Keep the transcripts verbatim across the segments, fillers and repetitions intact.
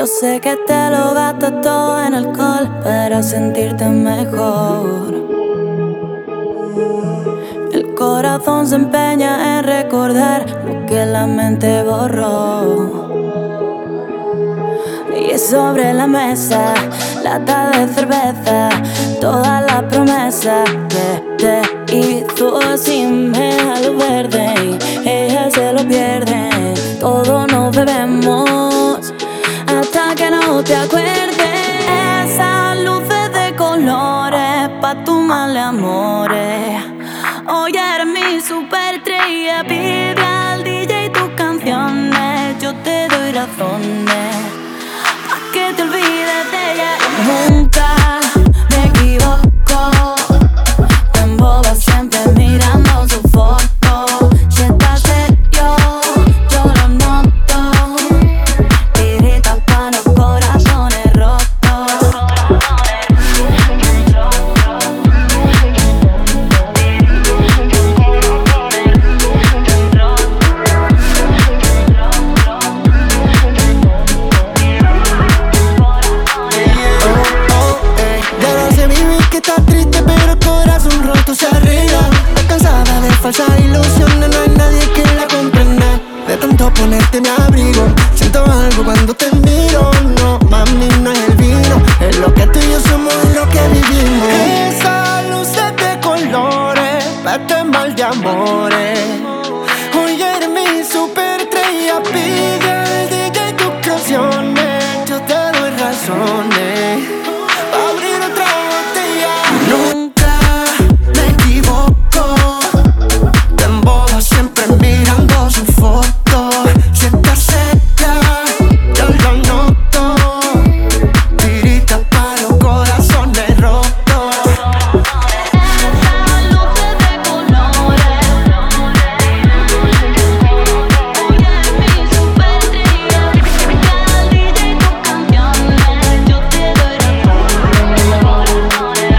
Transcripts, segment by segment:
Yo sé que te lo gastas todo en alcohol para sentirte mejor. El corazón se empeña en recordar lo que la mente borró. Y sobre la mesa, lata de cerveza, toda la promesa que te hizo sin lo verde. Y ella se lo pierde, todo nos bebemos hasta que no te acuerdes. Esas luces de colores pa' tu mal amores. Hoy eres mi superestrella, pide al D J tus canciones, yo te doy razones pa' que te olvides de ella. Nunca me equivoco, te embobas siempre mirando su foto. Si estás serio, yo lo noto, tiritas pa' los corazones rotos. Estás triste pero el corazón roto se arregla. Estás cansada de falsas ilusiones, no hay nadie que la comprenda. De tanto ponerte mi abrigo, siento algo cuando te miro. No, mami, no es el vino, es lo que tú y yo somos, es lo que vivimos. Esas luces de colores, este mal de amores. Hoy eres mi superestrella, pide al D J tus canciones, yo te doy razones pa' abrir otra botella. Nunca me equivoco, te embobas siempre mirando su foto. Si estás cerca, yo lo noto, tiritas pa' los corazones rotos. Esas luces de colores, hoy eres mi superestrella, al D J tus canciones, yo te doy razones.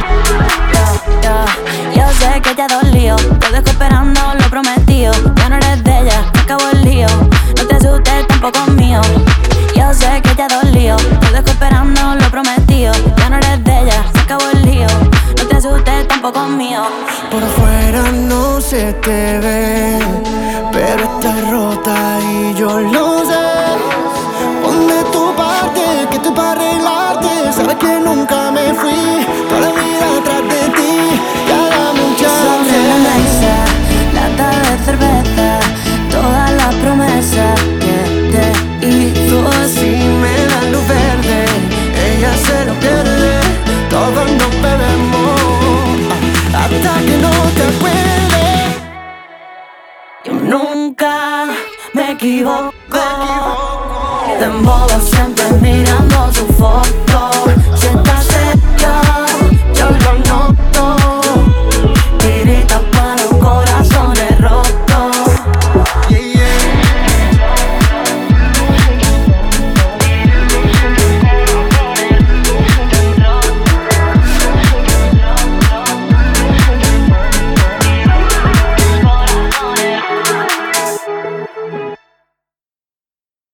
Yo sé que te dolió, te dejo esperando lo prometido. Ya no eres de ella, se acabó el lío, no te asustes, tampoco mío. Yo sé que te dolió, te dejo esperando lo prometido. Ya no eres de ella, se acabó el lío, no te asustes, tampoco mío. Por afuera no se te ve, pero estás rota y yo lo sé. Pon de tu parte, que estoy pa' arreglarte. Sabes que nunca me fui, toda la vida atrás de ti. Ya dame un Sobre la chance. mesa, lata de cerveza, toda la promesa que te hizo así. Si me da luz verde, ella se lo pierde, todos nos bebemos hasta que no te acuerdes. Yo nunca me equivoco, te embobas siempre